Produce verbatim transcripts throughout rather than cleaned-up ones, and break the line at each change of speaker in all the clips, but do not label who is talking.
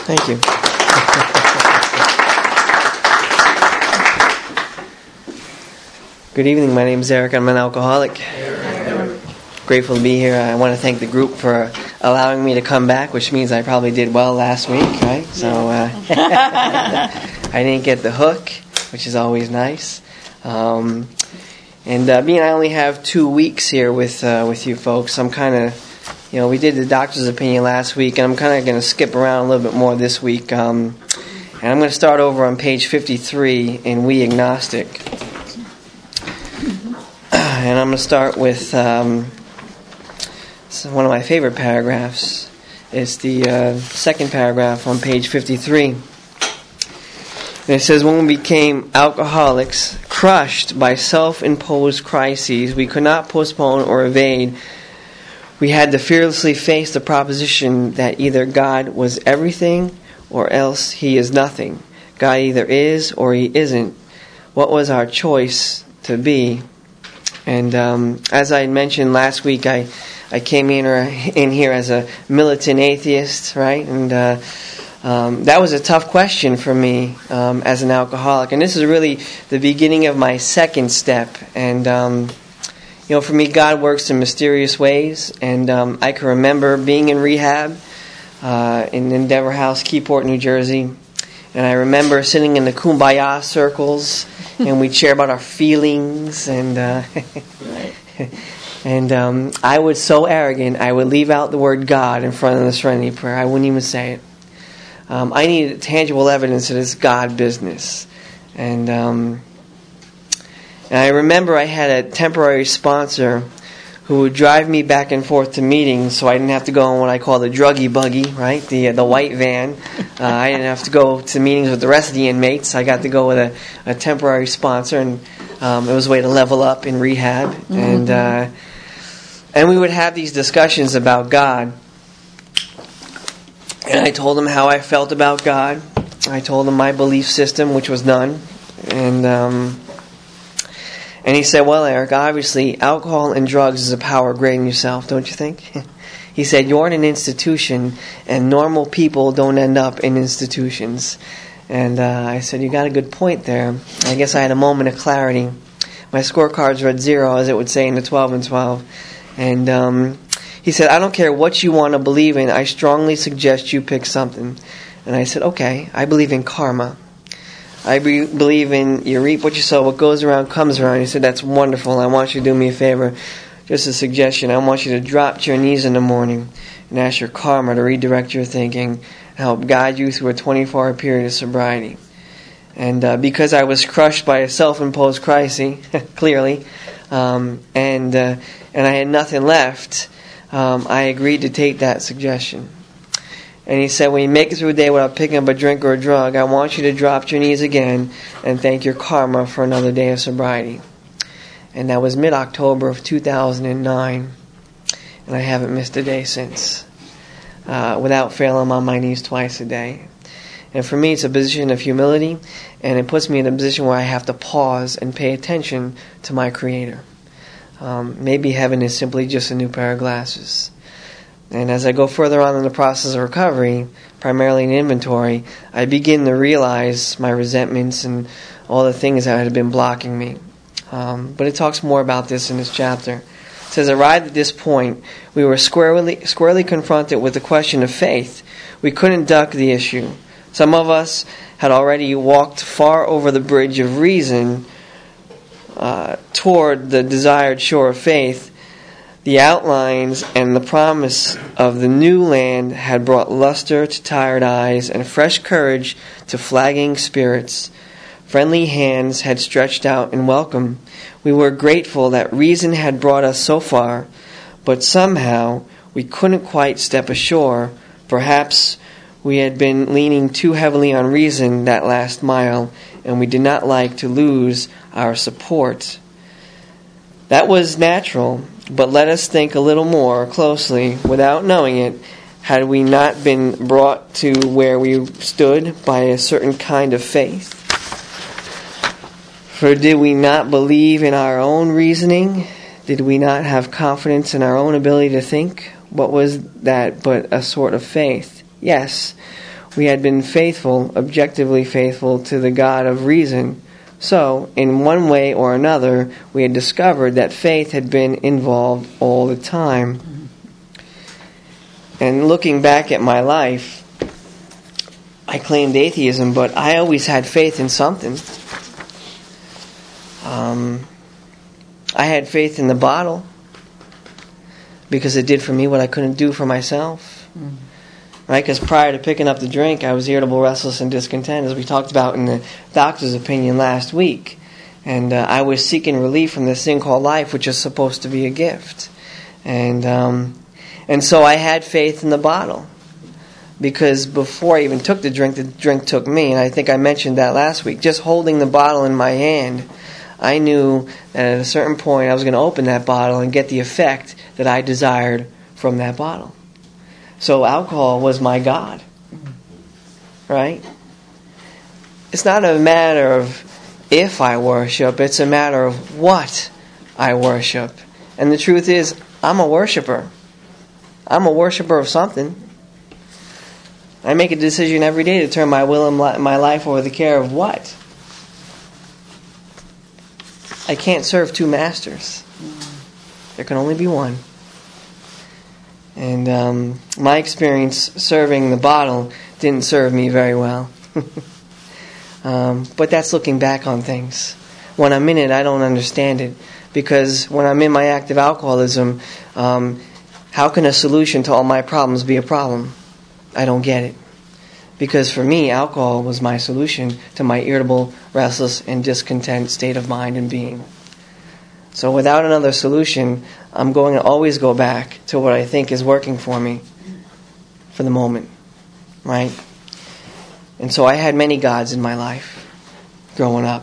Thank you. Good evening. My name is Eric. I'm an alcoholic. Grateful to be here. I want to thank the group for allowing me to come back, which means I probably did well last week, right? So uh, I didn't get the hook, which is always nice. Um, and uh, being I only have two weeks here with uh, with you folks, I'm kind of, you know, we did the doctor's opinion last week, and I'm kind of going to skip around a little bit more this week. Um, and I'm going to start over on page fifty-three in We Agnostic. And I'm going to start with um, one of my favorite paragraphs. It's the uh, second paragraph on page fifty-three. And it says, when we became alcoholics, crushed by self-imposed crises we could not postpone or evade, we had to fearlessly face the proposition that either God was everything or else He is nothing. God either is or He isn't. What was our choice to be? And um, as I mentioned last week, I, I came in, or in here as a militant atheist, right? And uh, um, that was a tough question for me um, as an alcoholic. And this is really the beginning of my second step. And, um, you know, for me, God works in mysterious ways. And um, I can remember being in rehab uh, in Endeavor House, Keyport, New Jersey. And I remember sitting in the Kumbaya circles, and we'd share about our feelings, and uh, and um, I was so arrogant, I would leave out the word God in front of the Serenity Prayer. I wouldn't even say it. Um, I needed tangible evidence that it's God business. And, um, and I remember I had a temporary sponsor who would drive me back and forth to meetings, so I didn't have to go in what I call the druggy buggy, right? The uh, the white van. Uh, I didn't have to go to meetings with the rest of the inmates. I got to go with a, a temporary sponsor, and um, it was a way to level up in rehab. Mm-hmm. And uh, and we would have these discussions about God. And I told him how I felt about God. I told him my belief system, which was none. And um, And he said, well, Eric, obviously alcohol and drugs is a power greater than yourself, don't you think? He said, you're in an institution, and normal people don't end up in institutions. And uh, I said, you got a good point there. I guess I had a moment of clarity. My scorecards read zero, as it would say in the twelve and twelve. And um, he said, I don't care what you want to believe in. I strongly suggest you pick something. And I said, okay, I believe in karma. I be, believe in you reap what you sow, what goes around comes around. He said, that's wonderful. I want you to do me a favor. Just a suggestion. I want you to drop to your knees in the morning and ask your karma to redirect your thinking and help guide you through a twenty-four hour period of sobriety. And uh, because I was crushed by a self-imposed crisis, clearly, um, and uh, and I had nothing left, um, I agreed to take that suggestion. And he said, when you make it through a day without picking up a drink or a drug, I want you to drop to your knees again and thank your karma for another day of sobriety. And that was mid-October of two thousand nine. And I haven't missed a day since. Uh, without fail, I'm on my knees twice a day. And for me, it's a position of humility, and it puts me in a position where I have to pause and pay attention to my Creator. Um, maybe heaven is simply just a new pair of glasses. And as I go further on in the process of recovery, primarily in inventory, I begin to realize my resentments and all the things that had been blocking me. Um, but it talks more about this in this chapter. It says, arrived at this point, we were squarely, squarely confronted with the question of faith. We couldn't duck the issue. Some of us had already walked far over the bridge of reason uh, toward the desired shore of faith. The outlines and the promise of the new land had brought luster to tired eyes and fresh courage to flagging spirits. Friendly hands had stretched out in welcome. We were grateful that reason had brought us so far, but somehow we couldn't quite step ashore. Perhaps we had been leaning too heavily on reason that last mile, and we did not like to lose our support. That was natural. But let us think a little more closely. Without knowing it, had we not been brought to where we stood by a certain kind of faith? For did we not believe in our own reasoning? Did we not have confidence in our own ability to think? What was that but a sort of faith? Yes, we had been faithful, objectively faithful to the God of reason. So, in one way or another, we had discovered that faith had been involved all the time. And looking back at my life, I claimed atheism, but I always had faith in something. Um, I had faith in the bottle because it did for me what I couldn't do for myself. Mm. Right? Because prior to picking up the drink, I was irritable, restless, and discontent, as we talked about in the doctor's opinion last week. And uh, I was seeking relief from this thing called life, which is supposed to be a gift. And um, and so I had faith in the bottle. Because before I even took the drink, the drink took me. And I think I mentioned that last week. Just holding the bottle in my hand, I knew that at a certain point I was going to open that bottle and get the effect that I desired from that bottle. So alcohol was my God. Right? It's not a matter of if I worship, it's a matter of what I worship. And the truth is, I'm a worshiper. I'm a worshiper of something. I make a decision every day to turn my will and my life over the care of what? I can't serve two masters. There can only be one. And um, my experience serving the bottle didn't serve me very well. um, but that's looking back on things. When I'm in it, I don't understand it. Because when I'm in my active alcoholism, um, how can a solution to all my problems be a problem? I don't get it. Because for me, alcohol was my solution to my irritable, restless, and discontent state of mind and being. So without another solution, I'm going to always go back to what I think is working for me for the moment. Right? And so I had many gods in my life growing up.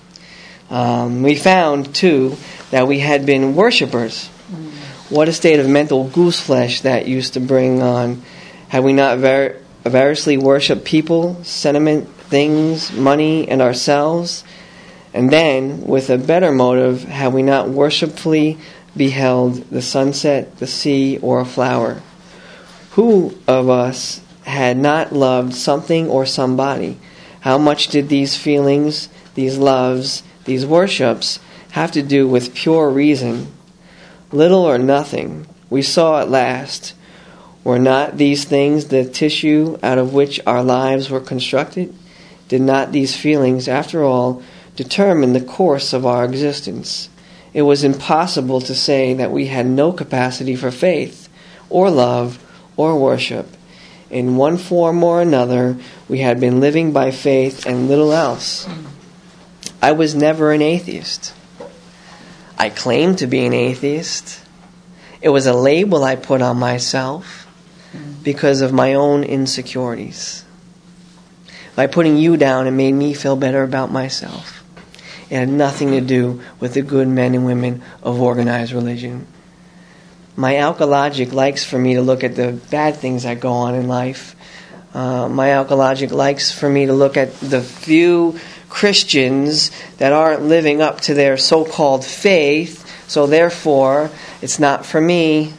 Um, we found, too, that we had been worshipers. What a state of mental gooseflesh that used to bring on. Had we not ver- variously worshipped people, sentiment, things, money, and ourselves? And then, with a better motive, had we not worshipfully beheld the sunset, the sea, or a flower? Who of us had not loved something or somebody? How much did these feelings, these loves, these worships have to do with pure reason? Little or nothing. We saw at last. Were not these things the tissue out of which our lives were constructed? Did not these feelings, after all, determine the course of our existence? It was impossible to say that we had no capacity for faith, or love, or worship. In one form or another, we had been living by faith and little else. I was never an atheist. I claimed to be an atheist. It was a label I put on myself because of my own insecurities. By putting you down, it made me feel better about myself. It had nothing to do with the good men and women of organized religion. My alkalogic likes for me to look at the bad things that go on in life. Uh, my alkalogic likes for me to look at the few Christians that aren't living up to their so-called faith, so therefore, it's not for me.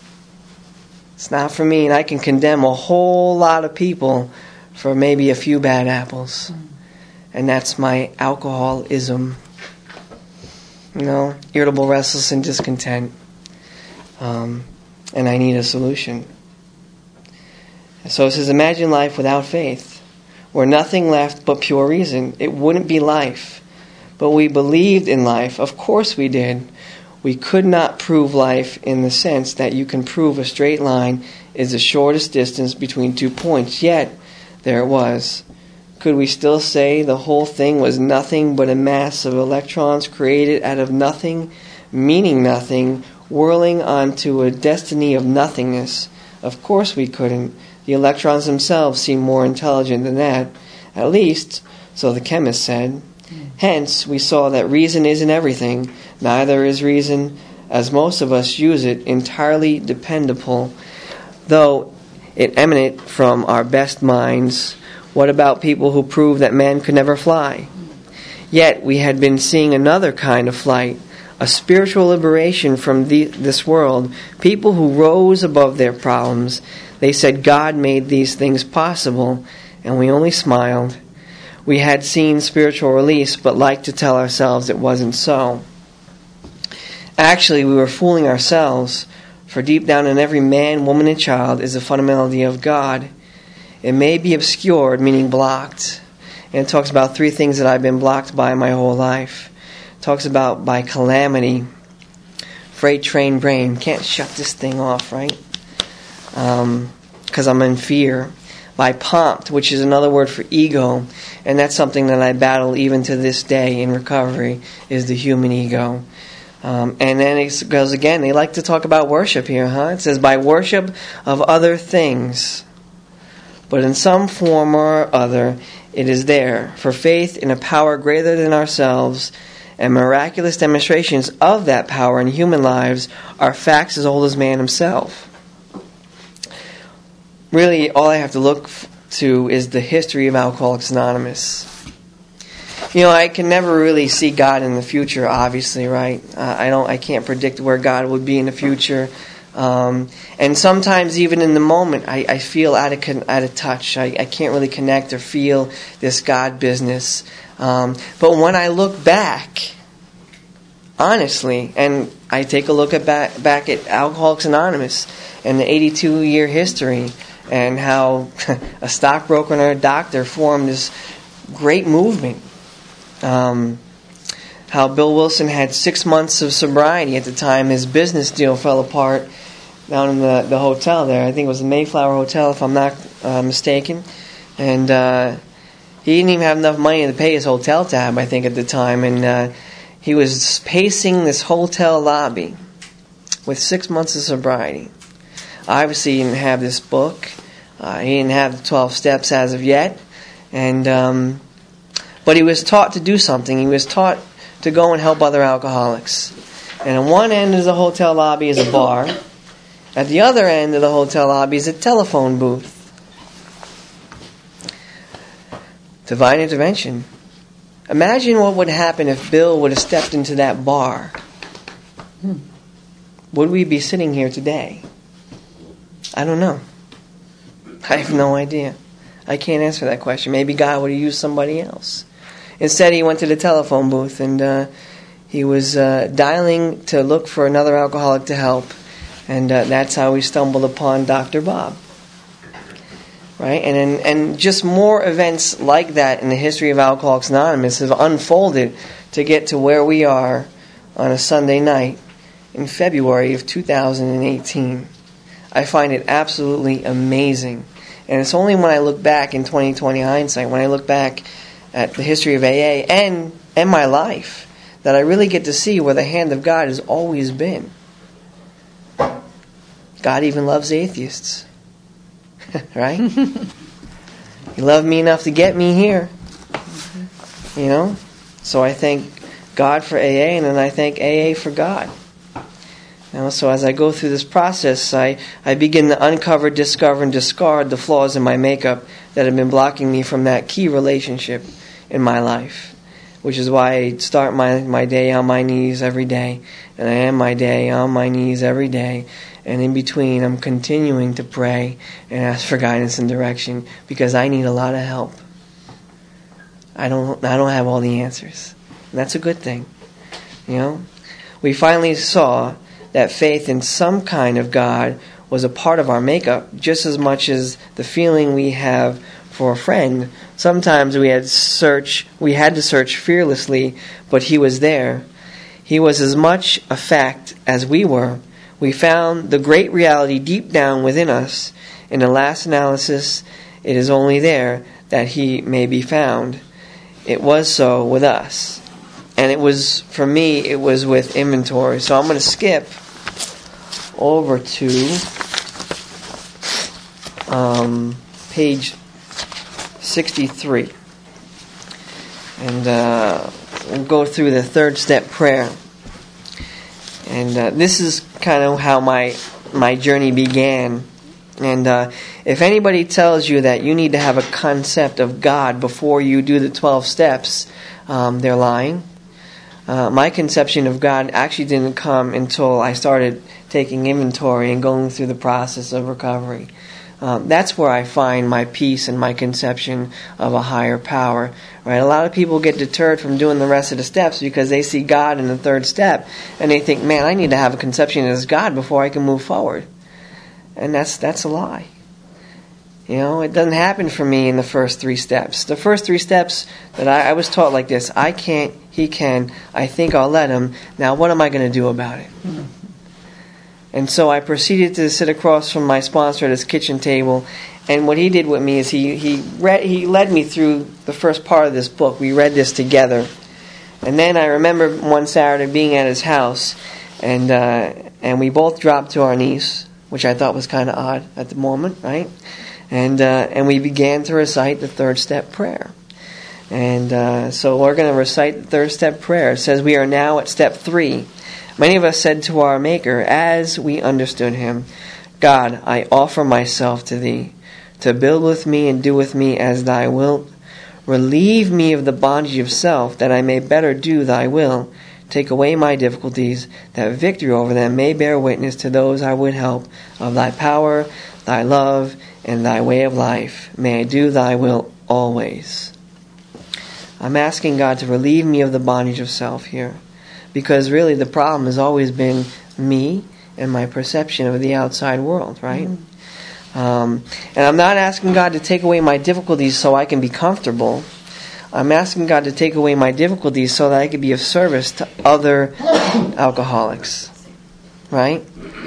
It's not for me, and I can condemn a whole lot of people for maybe a few bad apples. And that's my alcoholism. You know, irritable, restless, and discontent. Um, and I need a solution. So it says, imagine life without faith, where nothing left but pure reason. It wouldn't be life. But we believed in life. Of course we did. We could not prove life in the sense that you can prove a straight line is the shortest distance between two points. Yet, there it was. Could we still say the whole thing was nothing but a mass of electrons created out of nothing, meaning nothing, whirling onto a destiny of nothingness? Of course we couldn't. The electrons themselves seem more intelligent than that. At least, so the chemist said. Hence, we saw that reason isn't everything. Neither is reason, as most of us use it, entirely dependable, though it emanate from our best minds. What about people who prove that man could never fly? Yet we had been seeing another kind of flight, a spiritual liberation from the, this world, people who rose above their problems. They said God made these things possible, and we only smiled. We had seen spiritual release, but liked to tell ourselves it wasn't so. Actually, we were fooling ourselves, for deep down in every man, woman, and child is a fundamental idea of God. It may be obscured, meaning blocked. And it talks about three things that I've been blocked by my whole life. It talks about by calamity. Freight train brain. Can't shut this thing off, right? Um, because I'm in fear. By pomp, which is another word for ego. And that's something that I battle even to this day in recovery, is the human ego. Um, and then it goes again, they like to talk about worship here, huh? It says, by worship of other things. But in some form or other, it is there. For faith in a power greater than ourselves and miraculous demonstrations of that power in human lives are facts as old as man himself. Really, all I have to look to is the history of Alcoholics Anonymous. You know, I can never really see God in the future, obviously, right? Uh, I don't. I can't predict where God would be in the future. Um, and sometimes even in the moment, I, I feel out of con- out of touch. I, I can't really connect or feel this God business. Um, but when I look back, honestly, and I take a look at back, back at Alcoholics Anonymous and the eighty-two year history, and how a stockbroker and a doctor formed this great movement. Um, how Bill Wilson had six months of sobriety at the time his business deal fell apart down in the, the hotel there. I think it was the Mayflower Hotel, if I'm not uh, mistaken. And uh, he didn't even have enough money to pay his hotel tab, I think, at the time. And uh, he was pacing this hotel lobby with six months of sobriety. Obviously, he didn't have this book. Uh, he didn't have the twelve steps as of yet. And... Um, But he was taught to do something. He was taught to go and help other alcoholics. And on one end of the hotel lobby is a bar. At the other end of the hotel lobby is a telephone booth. Divine intervention. Imagine what would happen if Bill would have stepped into that bar. Hmm. Would we be sitting here today? I don't know. I have no idea. I can't answer that question. Maybe God would have used somebody else. Instead, he went to the telephone booth and uh, he was uh, dialing to look for another alcoholic to help. And uh, that's how we stumbled upon Doctor Bob. Right? And, and and just more events like that in the history of Alcoholics Anonymous have unfolded to get to where we are on a Sunday night in February of two thousand eighteen. I find it absolutely amazing. And it's only when I look back in twenty twenty hindsight, when I look back at the history of A A and, and my life, that I really get to see where the hand of God has always been. God even loves atheists. Right? He loved me enough to get me here. You know? So I thank God for A A, and then I thank A A for God. You know, so as I go through this process, I, I begin to uncover, discover, and discard the flaws in my makeup that have been blocking me from that key relationship in my life. Which is why I start my, my day on my knees every day. And I end my day on my knees every day. And in between, I'm continuing to pray and ask for guidance and direction because I need a lot of help. I don't I don't have all the answers. And that's a good thing. You know? We finally saw that faith in some kind of God was a part of our makeup just as much as the feeling we have for a friend. Sometimes we had search we had to search fearlessly, but he was there. He was as much a fact as we were. We found the great reality deep down within us. In the last analysis, it is only there that he may be found. It was so with us. And it was, for me, it was with inventory. So I'm going to skip over to um, page sixty-three. And uh, we'll go through the third step prayer. And uh, this is kind of how my my journey began. And uh, if anybody tells you that you need to have a concept of God before you do the twelve steps, um, they're lying. Uh, my conception of God actually didn't come until I started taking inventory and going through the process of recovery. Um, that's where I find my peace and my conception of a higher power. Right? A lot of people get deterred from doing the rest of the steps because they see God in the third step, and they think, "Man, I need to have a conception as God before I can move forward." And that's that's a lie. You know, it doesn't happen for me in the first three steps. The first three steps that I, I was taught like this: I can't, he can, I think I'll let him. Now, what am I going to do about it? Mm-hmm. And so I proceeded to sit across from my sponsor at his kitchen table, and what he did with me is he he read, he led me through the first part of this book. We read this together, and then I remember one Saturday being at his house, and uh, and we both dropped to our knees, which I thought was kind of odd at the moment, right? And uh, and we began to recite the third step prayer. And uh, so we're going to recite the third step prayer. It says, "We are now at step three. Many of us said to our Maker, as we understood him, God, I offer myself to thee, to build with me and do with me as thou wilt. Relieve me of the bondage of self, that I may better do thy will. Take away my difficulties, that victory over them may bear witness to those I would help of thy power, thy love, and thy way of life. May I do thy will always." I'm asking God to relieve me of the bondage of self here. Because really the problem has always been me and my perception of the outside world, right? Mm-hmm. Um, and I'm not asking God to take away my difficulties so I can be comfortable. I'm asking God to take away my difficulties so that I can be of service to other alcoholics, right?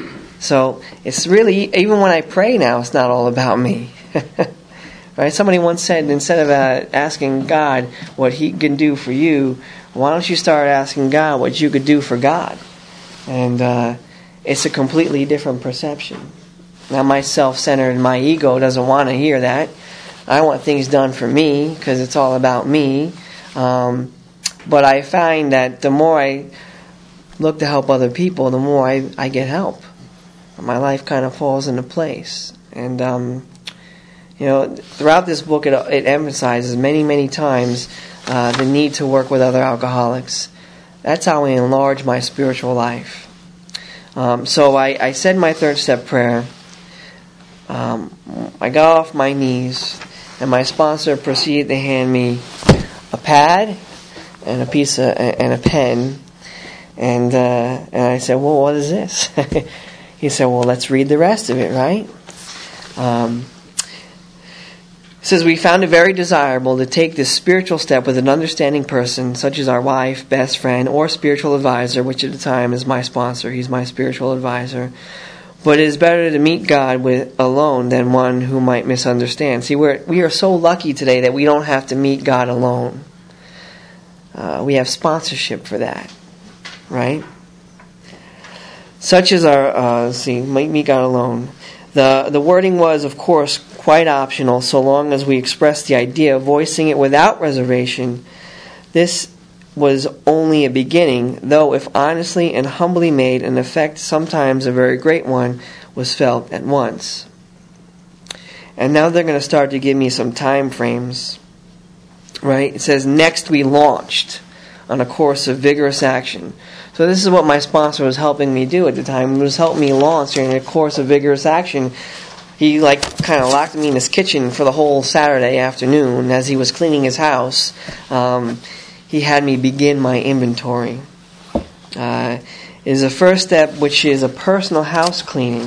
So it's really, even when I pray now, it's not all about me. Right? Somebody once said, instead of uh, asking God what he can do for you, why don't you start asking God what you could do for God? And uh, it's a completely different perception. Now my self-centered, my ego doesn't want to hear that. I want things done for me because it's all about me. Um, but I find that the more I look to help other people, the more I, I get help. My life kind of falls into place. And, um, you know, throughout this book it, it emphasizes many, many times Uh, the need to work with other alcoholics. That's how I enlarge my spiritual life. Um, so I, I said my third step prayer. Um, I got off my knees, and my sponsor proceeded to hand me a pad and a piece of, and a pen. And uh, and I said, "Well, what is this?" He said, "Well, let's read the rest of it, right?" Um, It says, "We found it very desirable to take this spiritual step with an understanding person, such as our wife, best friend, or spiritual advisor," which at the time is my sponsor. He's my spiritual advisor. "But it is better to meet God with alone than one who might misunderstand." See, we're, we are so lucky today that we don't have to meet God alone. Uh, we have sponsorship for that, right? Such as our, uh, let's see, meet God alone. The, the wording was, of course, quite optional, so long as we expressed the idea, voicing it without reservation. This was only a beginning, though if honestly and humbly made, an effect, sometimes a very great one, was felt at once. And now they're going to start to give me some time frames. Right? It says, "Next we launched on a course of vigorous action." So this is what my sponsor was helping me do at the time. He was helping me launch during a course of vigorous action. He like kind of locked me in his kitchen for the whole Saturday afternoon as he was cleaning his house. Um, he had me begin my inventory. Uh, it is the first step, which is a personal house cleaning,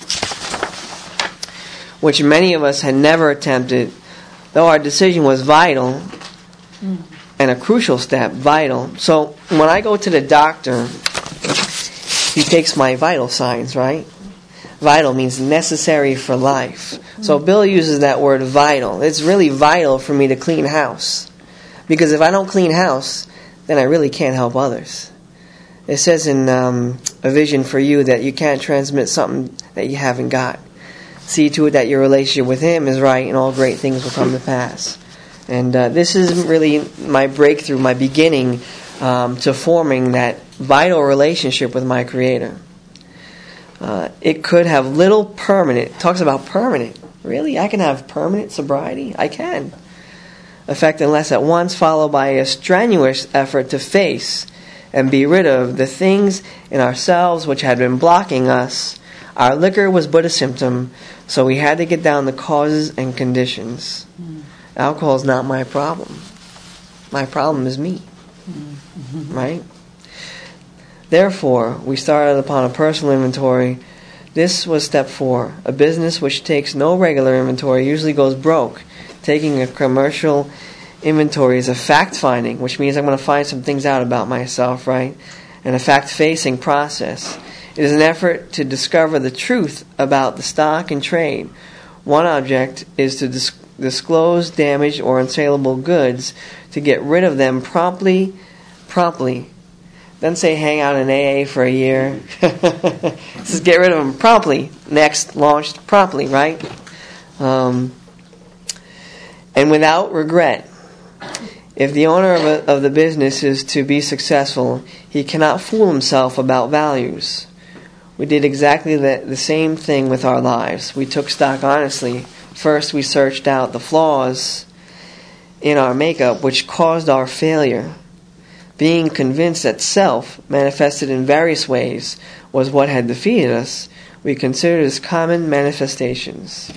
which many of us had never attempted, though our decision was vital and a crucial step, vital. So when I go to the doctor, he takes my vital signs, right? Vital means necessary for life. So Bill uses that word vital. It's really vital for me to clean house. Because if I don't clean house, then I really can't help others. It says in um, A Vision for You that you can't transmit something that you haven't got. See to it that your relationship with Him is right, and all great things will come to pass. And uh, this is really my breakthrough, my beginning um, to forming that vital relationship with my Creator. Uh, it could have little permanent, it talks about permanent. Really? I can have permanent sobriety? I can. Effect unless at once followed by a strenuous effort to face and be rid of the things in ourselves which had been blocking us Our liquor was but a symptom, so we had to get down the causes and conditions. Mm. Alcohol is not my problem. My problem is me. Mm-hmm. Right? Therefore, we started upon a personal inventory. This was step four. A business which takes no regular inventory usually goes broke. Taking a commercial inventory is a fact-finding, which means I'm going to find some things out about myself, right? And a fact-facing process. It is an effort to discover the truth about the stock and trade. One object is to dis- disclose damaged or unsaleable goods, to get rid of them promptly, promptly. Doesn't say hang out in A A for a year. It says get rid of them promptly. Next, launched promptly, right? Um, and without regret. If the owner of, a, of the business is to be successful, he cannot fool himself about values. We did exactly the, the same thing with our lives. We took stock honestly. First, we searched out the flaws in our makeup which caused our failure. Being convinced that self, manifested in various ways, was what had defeated us, we considered as common manifestations.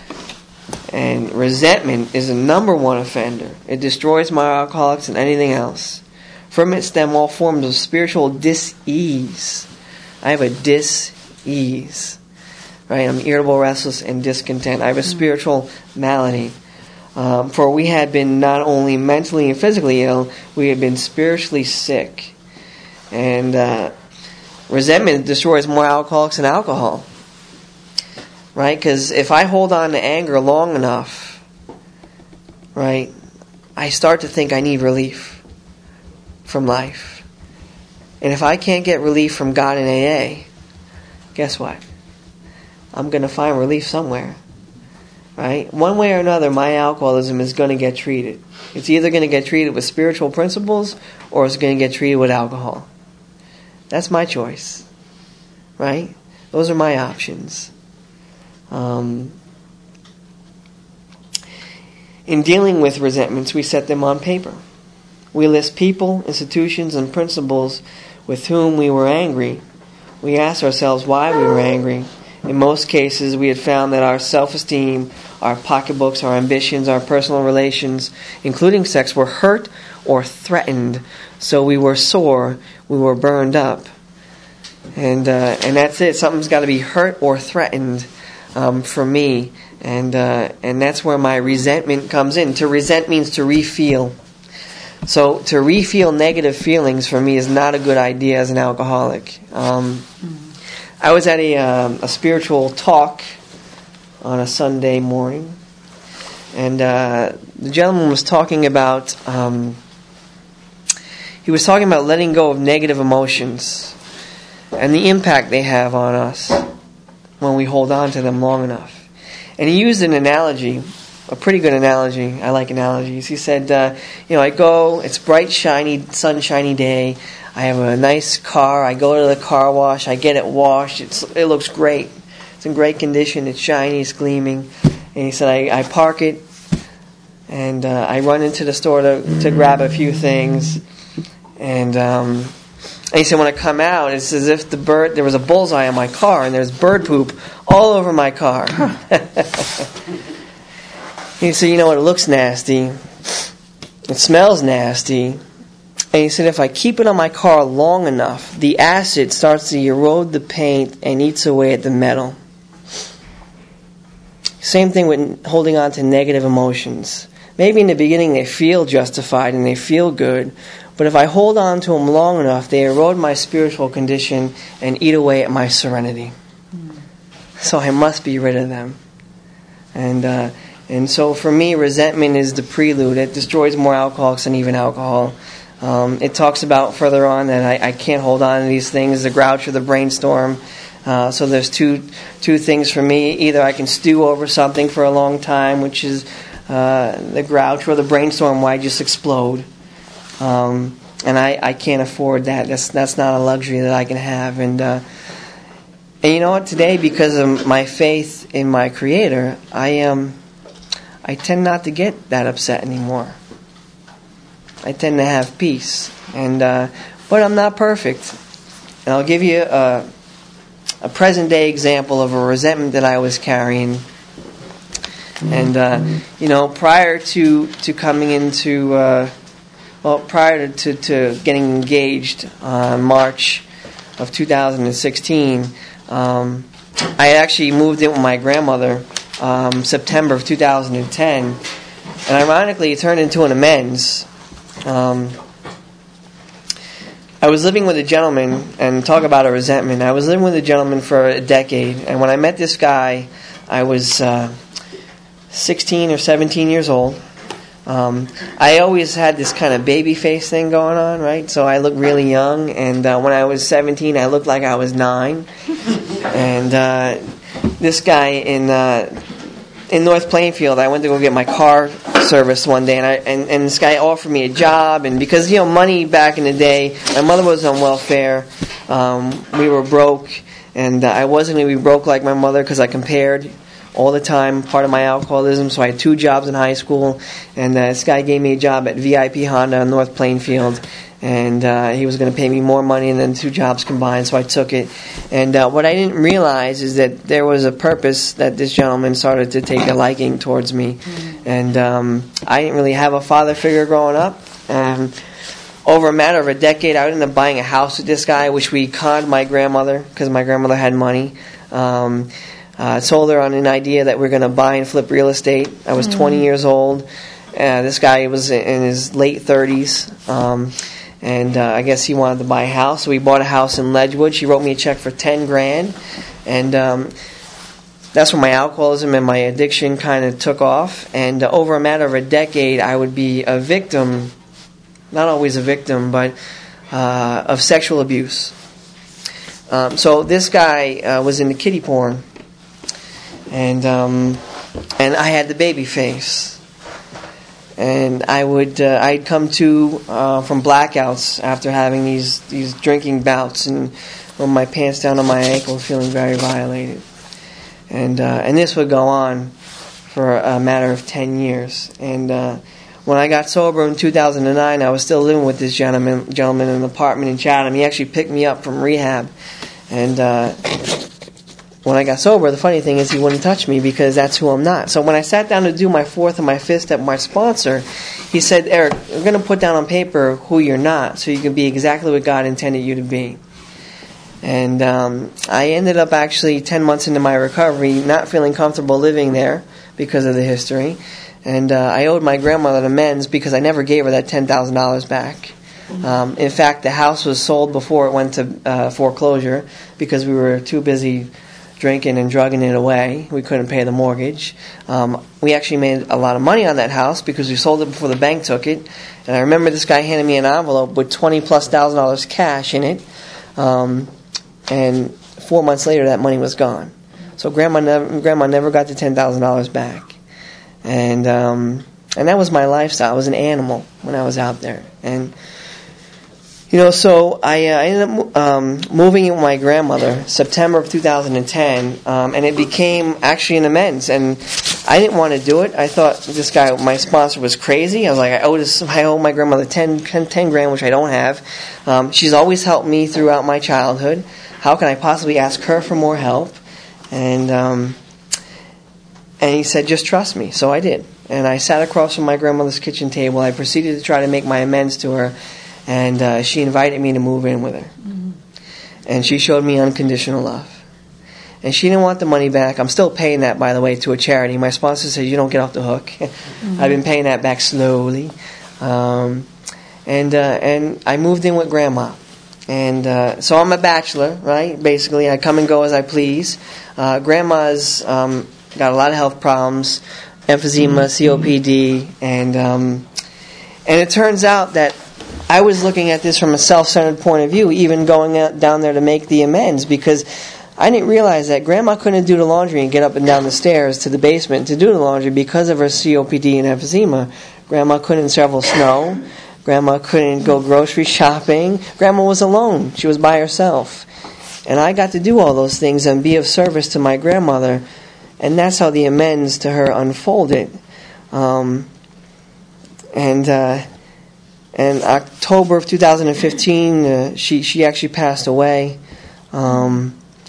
And resentment is the number one offender. It destroys my alcoholics and anything else. From it stem all forms of spiritual dis-ease. I have a dis-ease. Right? I'm irritable, restless, and discontent. I have a spiritual malady. Um, for we had been not only mentally and physically ill, we had been spiritually sick. And uh, resentment destroys more alcoholics than alcohol. Right? Because if I hold on to anger long enough, right, I start to think I need relief from life. And if I can't get relief from God in A A, guess what? I'm going to find relief somewhere. Right? One way or another, my alcoholism is going to get treated. It's either going to get treated with spiritual principles or it's going to get treated with alcohol. That's my choice. Right? Those are my options. Um, in dealing with resentments, we set them on paper. We list people, institutions, and principles with whom we were angry. We asked ourselves why we were angry. In most cases, we had found that our self-esteem, our pocketbooks, our ambitions, our personal relations, including sex, were hurt or threatened. So we were sore, we were burned up. And uh, and that's it. Something's got to be hurt or threatened um, for me. And uh, and that's where my resentment comes in. To resent means to re-feel. So to re-feel negative feelings for me is not a good idea as an alcoholic. Um, I was at a, um, a spiritual talk on a Sunday morning, and uh, the gentleman was talking about um, he was talking about letting go of negative emotions and the impact they have on us when we hold on to them long enough. And he used an analogy, a pretty good analogy. I like analogies. He said, uh, you know, I go, it's bright, shiny, sunshiny day. I have a nice car. I go to the car wash. I get it washed. It's, it looks great. It's in great condition. It's shiny. It's gleaming. And he said, I, I park it, and uh, I run into the store to, to grab a few things. And, um, and he said, when I come out, it's as if the bird, there was a bullseye on my car, and there's bird poop all over my car. He said, you know what? It looks nasty. It smells nasty. And he said, if I keep it on my car long enough, the acid starts to erode the paint and eats away at the metal. Same thing with holding on to negative emotions. Maybe in the beginning they feel justified and they feel good, but if I hold on to them long enough, they erode my spiritual condition and eat away at my serenity. Mm. So I must be rid of them. And uh, and so for me, resentment is the prelude. It destroys more alcoholics than even alcohol. Um, it talks about further on that I, I can't hold on to these things, the grouch or the brainstorm. Uh, so there's two two things for me. Either I can stew over something for a long time, which is uh, the grouch, or the brainstorm where I just explode. Um, and I, I can't afford that. That's that's not a luxury that I can have. And uh, and you know what? Today, because of my faith in my Creator, I am I tend not to get that upset anymore. I tend to have peace, and uh, but I'm not perfect. And I'll give you a, a present-day example of a resentment that I was carrying. And, uh, you know, prior to, to coming into, uh, well, prior to, to, to getting engaged on March of two thousand sixteen, um, I actually moved in with my grandmother um, September of two thousand ten. And ironically, it turned into an amends. Um, I was living with a gentleman, and talk about a resentment. I was living with a gentleman for a decade, and when I met this guy, I was uh, sixteen or seventeen years old. Um, I always had this kind of baby face thing going on, right? So I looked really young, and uh, when I was seventeen, I looked like I was nine. And uh, this guy in uh, in North Plainfield, I went to go get my car serviced one day, and, I, and and this guy offered me a job, and because, you know, money back in the day, my mother was on welfare, um, we were broke, and uh, I wasn't going to be broke like my mother because I compared all the time, part of my alcoholism. So I had two jobs in high school, and uh, this guy gave me a job at V I P Honda in North Plainfield, and uh, he was going to pay me more money than two jobs combined, so I took it. And uh, what I didn't realize is that there was a purpose that this gentleman started to take a liking towards me. Mm-hmm. And um, I didn't really have a father figure growing up. And over a matter of a decade, I ended up buying a house with this guy, which we conned my grandmother, because my grandmother had money. Um, uh, sold her on an idea that we we're going to buy and flip real estate. I was mm-hmm. twenty years old. Uh, this guy was in his late thirties. Um, And uh, I guess he wanted to buy a house, so we bought a house in Ledgewood. She wrote me a check for ten grand, and um, that's when my alcoholism and my addiction kind of took off. And uh, over a matter of a decade, I would be a victim, not always a victim, but uh, of sexual abuse. Um, so this guy uh, was into kiddie porn, and um, and I had the baby face. And I would, uh, I'd come to uh, from blackouts after having these, these drinking bouts, and with my pants down on my ankle, feeling very violated. And uh, and this would go on for a matter of ten years. And uh, when I got sober in two thousand nine, I was still living with this gentleman, gentleman in an apartment in Chatham. He actually picked me up from rehab. And uh, when I got sober, the funny thing is he wouldn't touch me because that's who I'm not. So when I sat down to do my fourth and my fifth step, my sponsor, he said, Eric, we're going to put down on paper who you're not so you can be exactly what God intended you to be. And um, I ended up actually ten months into my recovery not feeling comfortable living there because of the history. And uh, I owed my grandmother amends because I never gave her that ten thousand dollars back. Um, in fact, the house was sold before it went to uh, foreclosure because we were too busy drinking and drugging it away. We couldn't pay the mortgage. Um, we actually made a lot of money on that house because we sold it before the bank took it. And I remember this guy handed me an envelope with twenty plus thousand dollars cash in it. Um, and four months later, that money was gone. So grandma never, grandma never got the ten thousand dollars back. And um, and that was my lifestyle. I was an animal when I was out there. And You know, so I, uh, I ended up um, moving in with my grandmother September of two thousand ten, um, and it became actually an amends. And I didn't want to do it. I thought this guy, my sponsor, was crazy. I was like, I owe this, I owe my grandmother ten, ten, ten grand, which I don't have. Um, she's always helped me throughout my childhood. How can I possibly ask her for more help? And um, and he said, just trust me. So I did. And I sat across from my grandmother's kitchen table. I proceeded to try to make my amends to her. And uh, she invited me to move in with her. Mm-hmm. And she showed me unconditional love. And she didn't want the money back. I'm still paying that, by the way, to a charity. My sponsor says, you don't get off the hook. Mm-hmm. I've been paying that back slowly. Um, and uh, and I moved in with Grandma. And uh, so I'm a bachelor, right? Basically, I come and go as I please. Uh, Grandma's um, got a lot of health problems, emphysema, C O P D. And, um, and it turns out that I was looking at this from a self-centered point of view, even going out down there to make the amends, because I didn't realize that Grandma couldn't do the laundry and get up and down the stairs to the basement to do the laundry because of her C O P D and emphysema. Grandma couldn't shovel snow. Grandma couldn't go grocery shopping. Grandma was alone. She was by herself. And I got to do all those things and be of service to my grandmother, and that's how the amends to her unfolded. Um, and... Uh, And October of two thousand fifteen, uh, she she actually passed away. Um,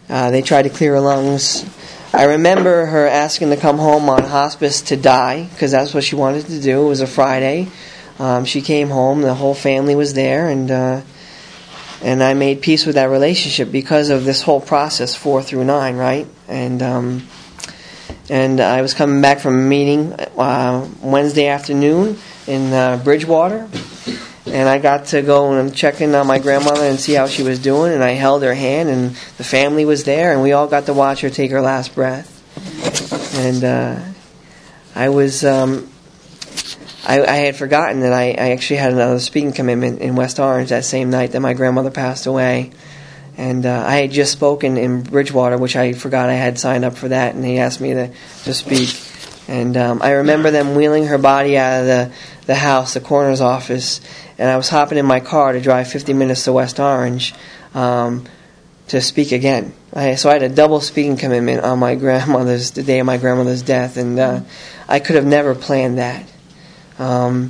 Uh, they tried to clear her lungs. I remember her asking to come home on hospice to die, because that's what she wanted to do. It was a Friday. Um, she came home. The whole family was there, and uh, and I made peace with that relationship because of this whole process, four through nine, right? And um, and I was coming back from a meeting uh, Wednesday afternoon in uh, Bridgewater, and I got to go and check in on my grandmother and see how she was doing, and I held her hand, and the family was there, and we all got to watch her take her last breath. And uh, I was, um, I, I had forgotten that I, I actually had another speaking commitment in West Orange that same night that my grandmother passed away. And uh, I had just spoken in Bridgewater, which I forgot I had signed up for that, and he asked me to, to speak. And um, I remember them wheeling her body out of the, the house, the coroner's office, and I was hopping in my car to drive fifty minutes to West Orange um, to speak again. I, so I had a double speaking commitment on my grandmother's, the day of my grandmother's death, and uh, I could have never planned that. Um,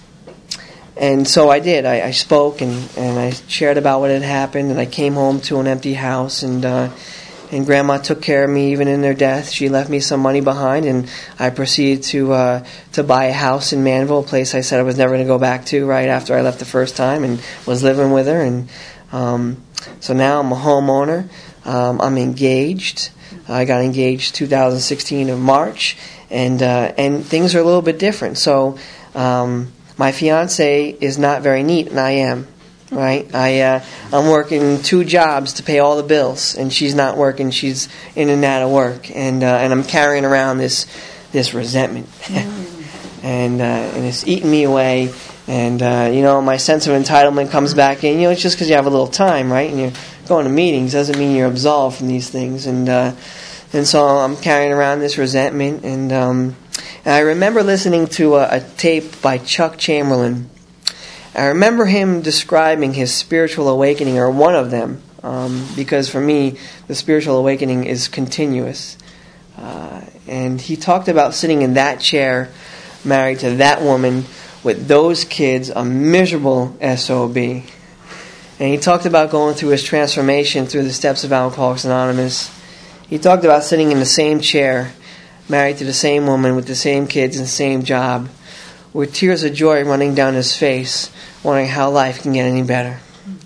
and so I did. I, I spoke and, and I shared about what had happened, and I came home to an empty house, and uh, and Grandma took care of me even in their death. She left me some money behind, and I proceeded to uh, to buy a house in Manville, a place I said I was never going to go back to right after I left the first time, and was living with her. And um, so now I'm a homeowner. Um, I'm engaged. I got engaged two thousand sixteen of March, and uh, and things are a little bit different. So um, my fiance is not very neat, and I am. Right, I uh, I'm working two jobs to pay all the bills, and she's not working. She's in and out of work, and uh, and I'm carrying around this this resentment, and uh, and it's eating me away. And uh, you know, my sense of entitlement comes back in. You know, it's just because you have a little time, right? And you're going to meetings doesn't mean you're absolved from these things. And uh, and so I'm carrying around this resentment. And, um, and I remember listening to a, a tape by Chuck Chamberlain. I remember him describing his spiritual awakening, or one of them, um, because for me, the spiritual awakening is continuous. Uh, and he talked about sitting in that chair, married to that woman, with those kids, a miserable S O B. And he talked about going through his transformation through the steps of Alcoholics Anonymous. He talked about sitting in the same chair, married to the same woman, with the same kids and the same job, with tears of joy running down his face, wondering how life can get any better.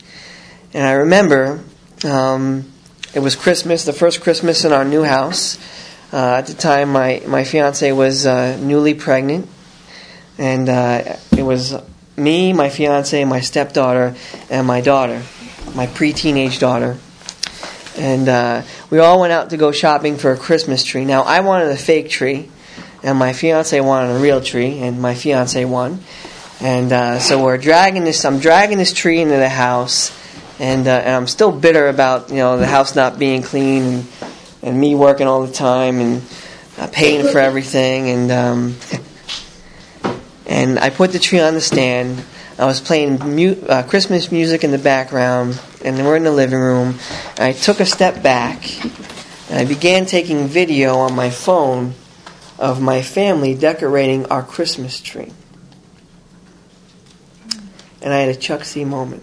And I remember um, it was Christmas, the first Christmas in our new house. Uh, at the time, my, my fiancée was uh, newly pregnant. And uh, it was me, my fiancée, my stepdaughter, and my daughter, my pre-teenage daughter. And uh, we all went out to go shopping for a Christmas tree. Now, I wanted a fake tree, and my fiancée wanted a real tree, and my fiancée won. And uh, so we're dragging this. I'm dragging this tree into the house, and uh, and I'm still bitter about you know the house not being clean, and and me working all the time and uh, paying for everything. And um, and I put the tree on the stand. I was playing mu- uh, Christmas music in the background, and we're in the living room. And I took a step back, and I began taking video on my phone of my family decorating our Christmas tree. And I had a Chuck C moment.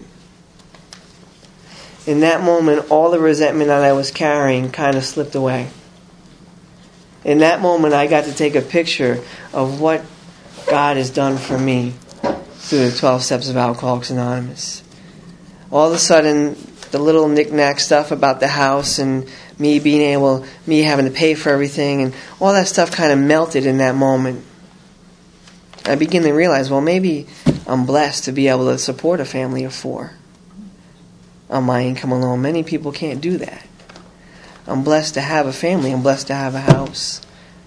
In that moment, all the resentment that I was carrying kind of slipped away. In that moment, I got to take a picture of what God has done for me through the twelve Steps of Alcoholics Anonymous. All of a sudden, the little knick-knack stuff about the house and me being able, me having to pay for everything, and all that stuff kind of melted in that moment. I began to realize, well, maybe I'm blessed to be able to support a family of four on my income alone. Many people can't do that. I'm blessed to have a family. I'm blessed to have a house.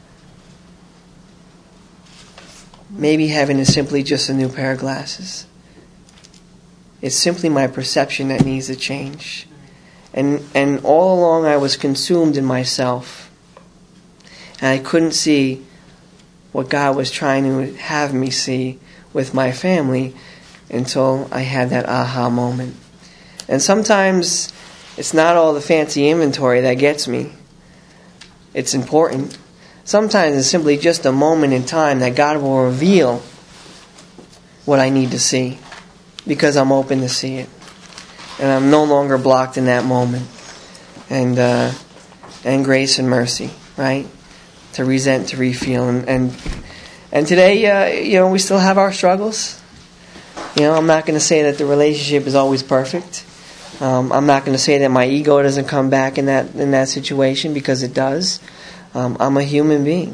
Maybe heaven is simply just a new pair of glasses. It's simply my perception that needs to change. And and all along I was consumed in myself. And I couldn't see what God was trying to have me see with my family until I had that aha moment. And sometimes it's not all the fancy inventory that gets me. It's important. Sometimes it's simply just a moment in time that God will reveal what I need to see, because I'm open to see it. And I'm no longer blocked in that moment. and uh, and grace and mercy, right? To resent, to refeel, and and, and today, uh, you know, we still have our struggles. You know, I'm not going to say that the relationship is always perfect. Um, I'm not going to say that my ego doesn't come back in that in that situation, because it does. Um, I'm a human being.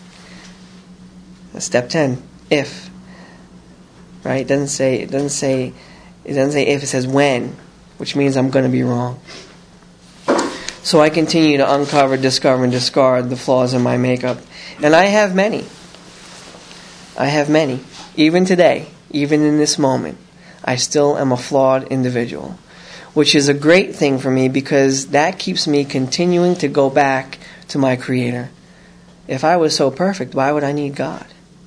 Step ten, if. Right? It doesn't say. It doesn't say. It doesn't say if. It says when, which means I'm going to be wrong. So I continue to uncover, discover, and discard the flaws in my makeup, and I have many. I have many, even today. Even in this moment, I still am a flawed individual, which is a great thing for me, because that keeps me continuing to go back to my Creator. If I was so perfect, why would I need God?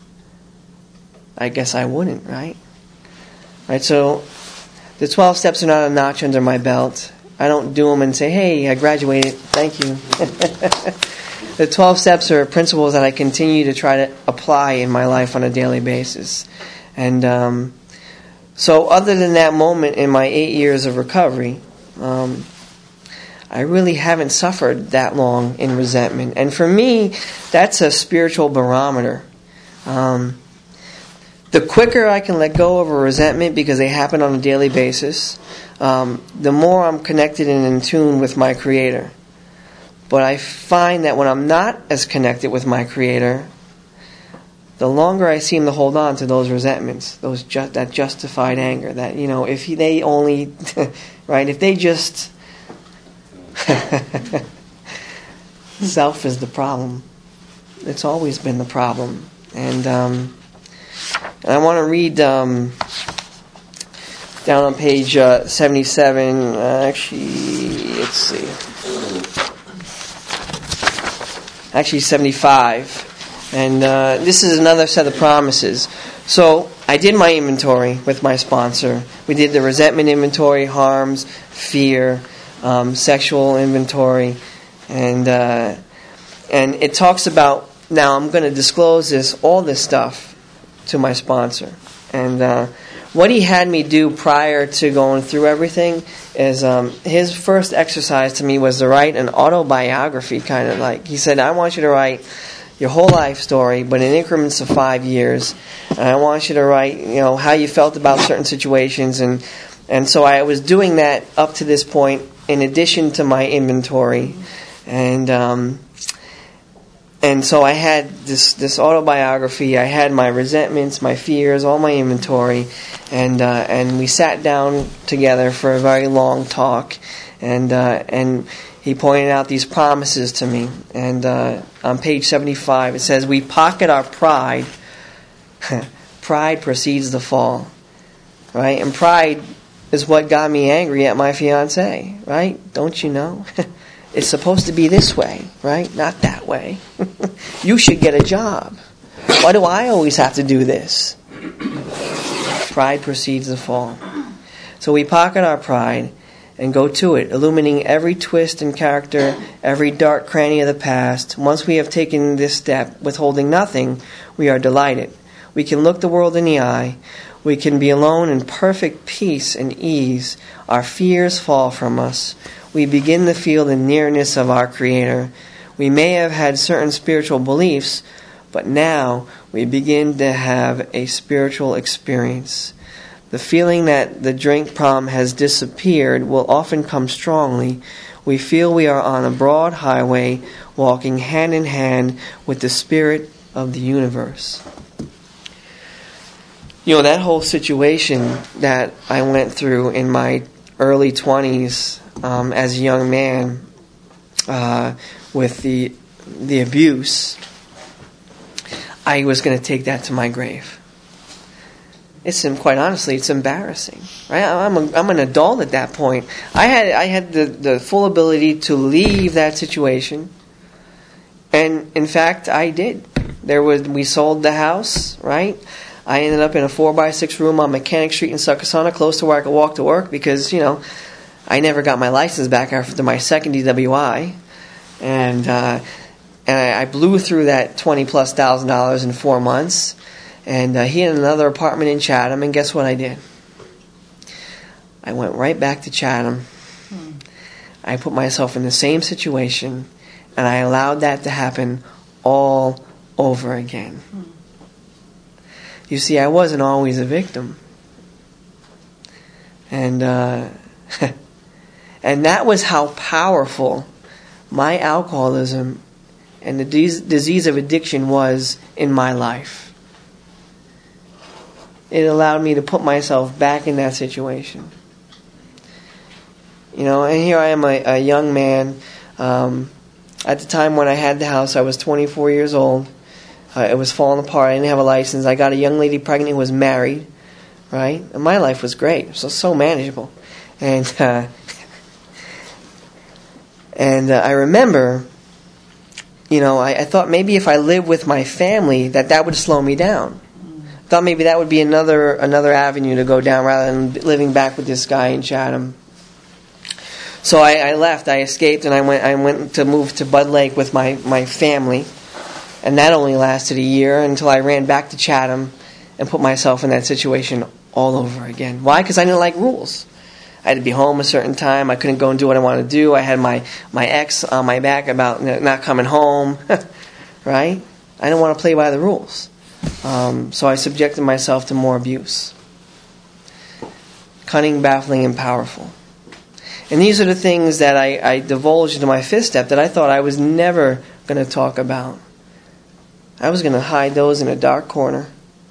I guess I wouldn't, right? Right. So the twelve steps are not a notch under my belt. I don't do them and say, hey, I graduated, thank you. The twelve steps are principles that I continue to try to apply in my life on a daily basis. And um, so other than that moment in my eight years of recovery, um, I really haven't suffered that long in resentment. And for me, that's a spiritual barometer. Um, the quicker I can let go of a resentment, because they happen on a daily basis, um, the more I'm connected and in tune with my Creator. But I find that when I'm not as connected with my Creator, the longer I seem to hold on to those resentments, those ju- that justified anger, that, you know, if he, they only, right, if they just, self is the problem. It's always been the problem. And, um, and I want to read um, down on page uh, seventy-seven, uh, actually, let's see, actually seventy-five. And uh, this is another set of promises. So I did my inventory with my sponsor. We did the resentment inventory, harms, fear, um, sexual inventory, and uh, and it talks about, now I'm going to disclose this, all this stuff to my sponsor. And uh, what he had me do prior to going through everything is, um, his first exercise to me was to write an autobiography, kind of like. He said, I want you to write your whole life story, but in increments of five years. And I want you to write, you know, how you felt about certain situations. And, and so I was doing that up to this point, in addition to my inventory. And um, and so I had this, this autobiography. I had my resentments, my fears, all my inventory. And uh, and we sat down together for a very long talk. And uh, and he pointed out these promises to me. And uh, on page seventy-five, it says, we pocket our pride. Pride precedes the fall. Right? And pride is what got me angry at my fiance. Right? Don't you know? It's supposed to be this way. Right? Not that way. You should get a job. Why do I always have to do this? Pride precedes the fall. So we pocket our pride and go to it, illuminating every twist and character, every dark cranny of the past. Once we have taken this step, withholding nothing, we are delighted. We can look the world in the eye. We can be alone in perfect peace and ease. Our fears fall from us. We begin to feel the nearness of our Creator. We may have had certain spiritual beliefs, but now we begin to have a spiritual experience. The feeling that the drink problem has disappeared will often come strongly. We feel we are on a broad highway, walking hand in hand with the Spirit of the universe. You know, that whole situation that I went through in my early twenties um, as a young man uh, with the the abuse, I was going to take that to my grave. It's quite honestly, it's embarrassing. Right? I'm a, I'm an adult at that point. I had I had the, the full ability to leave that situation, and in fact, I did. There was we sold the house. Right? I ended up in a four by six room on Mechanic Street in Succossana, close to where I could walk to work, because you know I never got my license back after my second D W I, and uh, and I, I blew through that twenty plus thousand dollars in four months. And uh, he had another apartment in Chatham, and guess what I did? I went right back to Chatham. Hmm. I put myself in the same situation, and I allowed that to happen all over again. You see, I wasn't always a victim. And uh, and that was how powerful my alcoholism and the dis- disease of addiction was in my life. It allowed me to put myself back in that situation. You know, and here I am, a, a young man. Um, at the time when I had the house, I was twenty-four years old. Uh, it was falling apart. I didn't have a license. I got a young lady pregnant who was married. Right? And my life was great. So so manageable. And uh, and uh, I remember, you know, I, I thought maybe if I lived with my family, that that would slow me down. I thought maybe that would be another another avenue to go down rather than living back with this guy in Chatham. So I, I left. I escaped, and I went. I went to move to Bud Lake with my, my family, and that only lasted a year until I ran back to Chatham and put myself in that situation all over again. Why? Because I didn't like rules. I had to be home a certain time. I couldn't go and do what I wanted to do. I had my, my ex on my back about not coming home. Right? I didn't want to play by the rules. Um, so I subjected myself to more abuse. Cunning, baffling, and powerful. And these are the things that I, I divulged into my fifth step that I thought I was never going to talk about. I was going to hide those in a dark corner.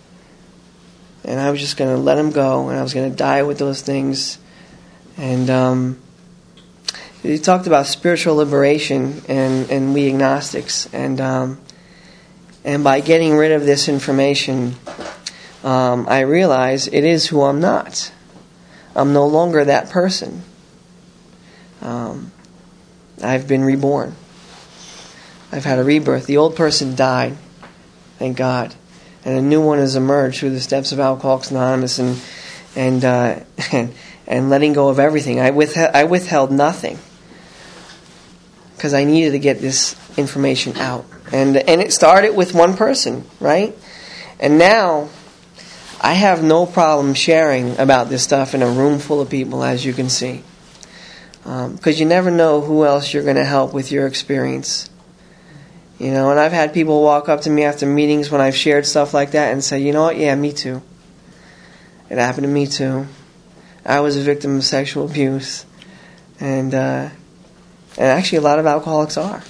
And I was just going to let them go, and I was going to die with those things. And um, he talked about spiritual liberation and, and we agnostics. And um, and by getting rid of this information, um, I realize it is who I'm not. I'm no longer that person. Um, I've been reborn. I've had a rebirth. The old person died, thank God. And a new one has emerged through the steps of Alcoholics Anonymous and and uh, and, and letting go of everything. I withheld, I withheld nothing because I needed to get this information out. And and it started with one person, right? And now I have no problem sharing about this stuff in a room full of people, as you can see. Because um, you never know who else you're going to help with your experience. You know, and I've had people walk up to me after meetings when I've shared stuff like that and say, you know what, yeah, me too. It happened to me too. I was a victim of sexual abuse. And uh, and actually a lot of alcoholics are.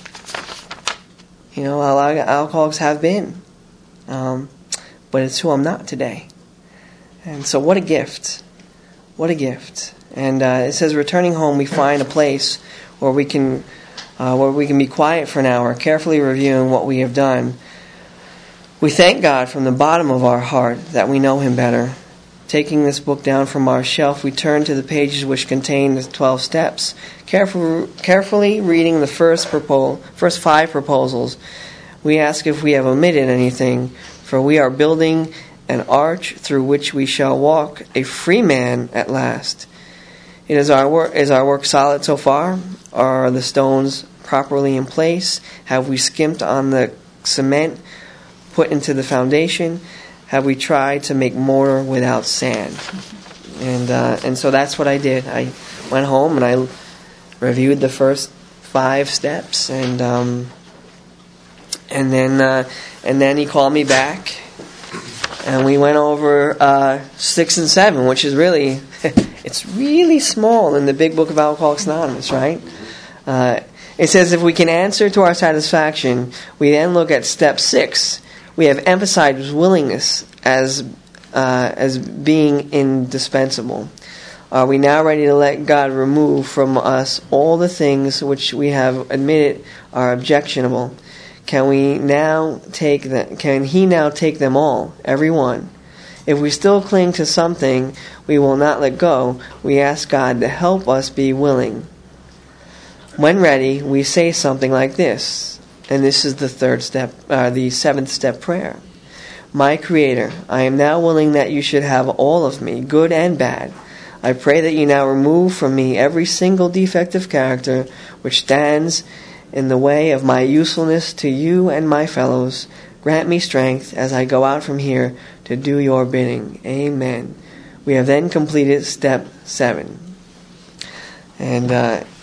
You know, a lot of alcoholics have been. Um, but it's who I'm not today. And so what a gift. What a gift. And uh, it says, returning home, we find a place where we can... Uh, where we can be quiet for an hour, carefully reviewing what we have done. We thank God from the bottom of our heart that we know Him better. Taking this book down from our shelf, we turn to the pages which contain the twelve steps, careful, carefully reading the first, propo- first five proposals. We ask if we have omitted anything, for we are building an arch through which we shall walk, a free man at last. It is our work. Is our work solid so far? Are the stones properly in place? Have we skimped on the cement put into the foundation? Have we tried to make mortar without sand? And uh, and so that's what I did. I went home and I reviewed the first five steps, and um, and then uh, and then he called me back, and we went over uh, six and seven, which is really it's really small in the big book of Alcoholics Anonymous, right? Uh, it says if we can answer to our satisfaction, we then look at step six. We have emphasized willingness as uh, as being indispensable. Are we now ready to let God remove from us all the things which we have admitted are objectionable? Can we now take them? Can He now take them all, every one? If we still cling to something we will not let go, we ask God to help us be willing. When ready, we say something like this, and this is the third step, uh, the seventh step prayer. My Creator, I am now willing that you should have all of me, good and bad. I pray that you now remove from me every single defective character which stands in the way of my usefulness to you and my fellows. Grant me strength as I go out from here to do your bidding. Amen. We have then completed step seven. And uh,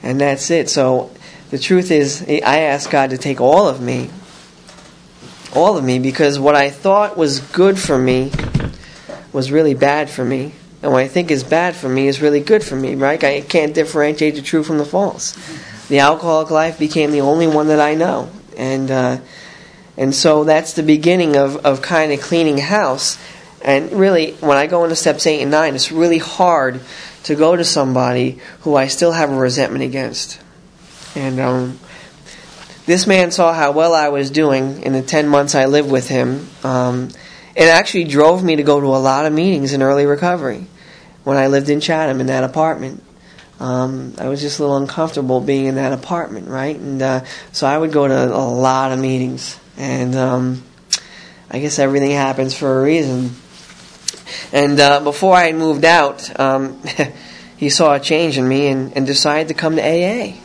And that's it. So the truth is, I asked God to take all of me. All of me, because what I thought was good for me was really bad for me. And what I think is bad for me is really good for me, right? I can't differentiate the true from the false. The alcoholic life became the only one that I know. And uh, and so that's the beginning of, of kind of cleaning house. And really, when I go into steps eight and nine, it's really hard to go to somebody who I still have a resentment against. And um, this man saw how well I was doing in the ten months I lived with him. Um, it actually drove me to go to a lot of meetings in early recovery when I lived in Chatham in that apartment. Um, I was just a little uncomfortable being in that apartment, right? And uh, so I would go to a lot of meetings. And um, I guess everything happens for a reason. And uh, before I moved out, um, he saw a change in me and, and decided to come to A A.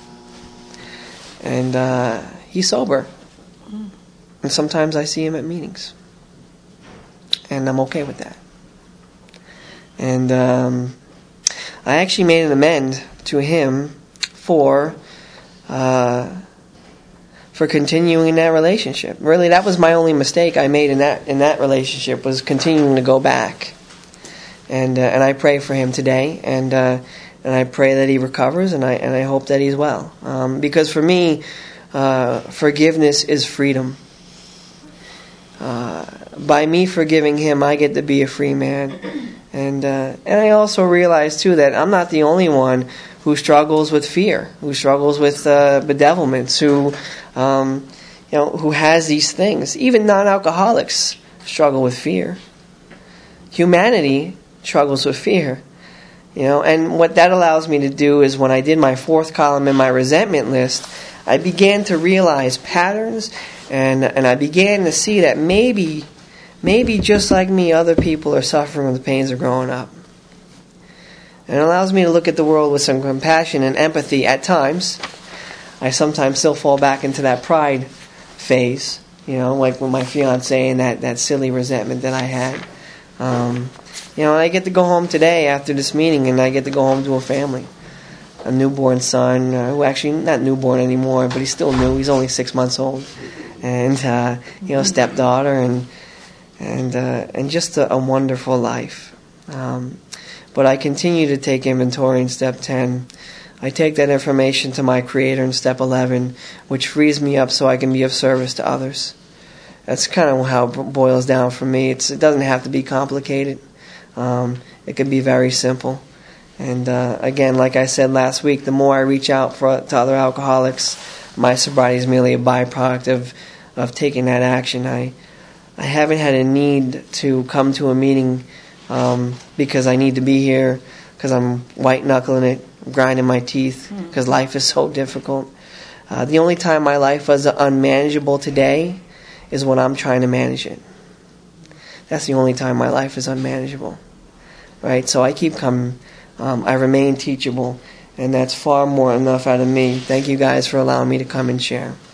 And uh, he's sober. And sometimes I see him at meetings. And I'm okay with that. And um, I actually made an amend to him for uh, for continuing that relationship. Really, that was my only mistake I made in that in that relationship, was continuing to go back. And uh, and I pray for him today, and uh, and I pray that he recovers, and I and I hope that he's well. Um, because for me, uh, forgiveness is freedom. Uh, by me forgiving him, I get to be a free man. And uh, and I also realize, too, that I'm not the only one who struggles with fear, who struggles with uh, bedevilments, who um, you know, who has these things. Even non-alcoholics struggle with fear. Humanity struggles with fear. You know, and what that allows me to do is, when I did my fourth column in my resentment list, I began to realize patterns, and and I began to see that maybe, maybe just like me, other people are suffering with the pains of growing up. And it allows me to look at the world with some compassion and empathy at times. I sometimes still fall back into that pride phase, you know, like with my fiancé and that, that silly resentment that I had. Um, you know, I get to go home today after this meeting, and I get to go home to a family. A newborn son, uh, who actually not newborn anymore, but he's still new. He's only six months old. And, uh, you know, stepdaughter, and and uh, and just a, a wonderful life. Um, but I continue to take inventory in step ten. I take that information to my Creator in step eleven, which frees me up so I can be of service to others. That's kind of how it boils down for me. It's, it doesn't have to be complicated. Um, it can be very simple. And uh, again, like I said last week, the more I reach out for, to other alcoholics, my sobriety is merely a byproduct of, of taking that action. I I haven't had a need to come to a meeting um, because I need to be here, because I'm white-knuckling it, grinding my teeth, because life is so difficult. Uh, the only time my life was unmanageable today is when I'm trying to manage it. That's the only time my life is unmanageable. Right? So I keep coming. Um, I remain teachable, and that's far more enough out of me. Thank you guys for allowing me to come and share.